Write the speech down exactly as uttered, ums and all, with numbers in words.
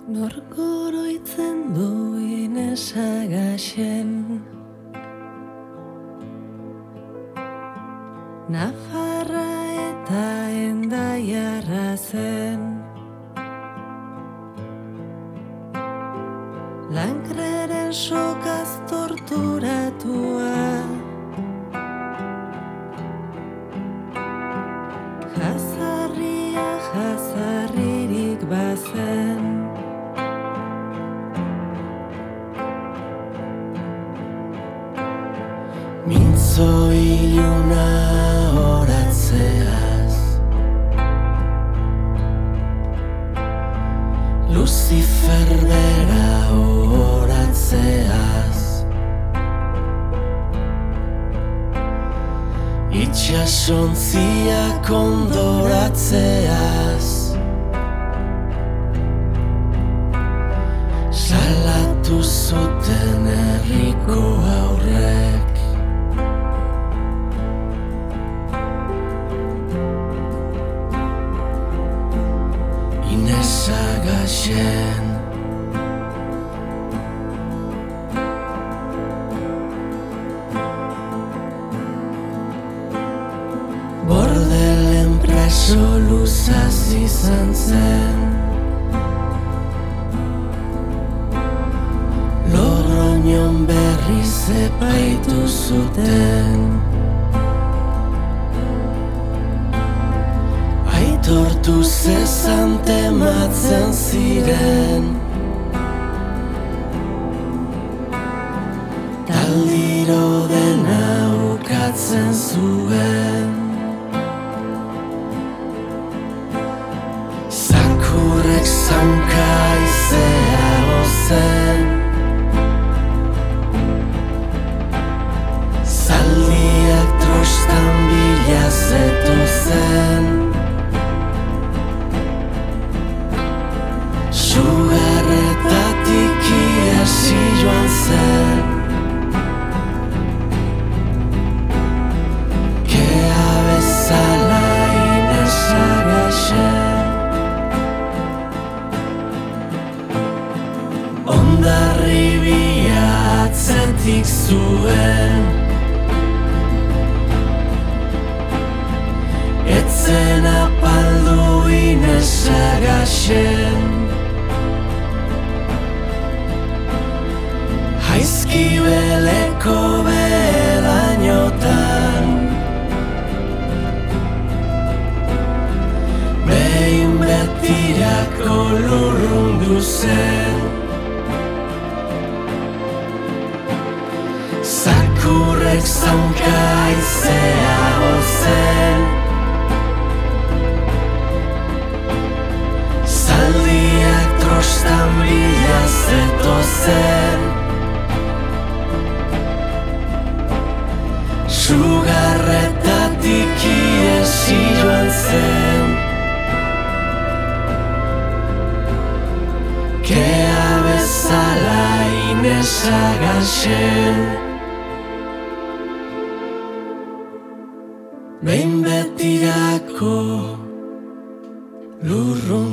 Nork oroitzen du inesagaxen Nafarra eta Endaiarra zen Lankreren sokaz torturatua Jazarria jazarririk bazen Mintzo iluna oratzeaz Lucifer bera oratzeaz Itxasontziak ondoratzeaz Salatu zuten herriko aurrek Inesagaxen Bordelen preso luzaz izan zen Logroñon berriz epaitu zuten Aitortu zezan tematzen ziren Taldiro dena ukatzen zuen Zakurrek zaunka izea ozen Zaldiak trostan bila zetozen Sugarretatik iasi joan zen Kea bezala inesagaxen Hondarribia atzetik zuen Etzen apaldu inesagaxen Jaizkibeleko belainotan Behin betirako lurrundu zen Zakurrek zaunka izea ozen Zaldiak trostan bila zetozen Sugarretatik iesi joan zen Kea bezala inesagaxen Behin betirako lurrun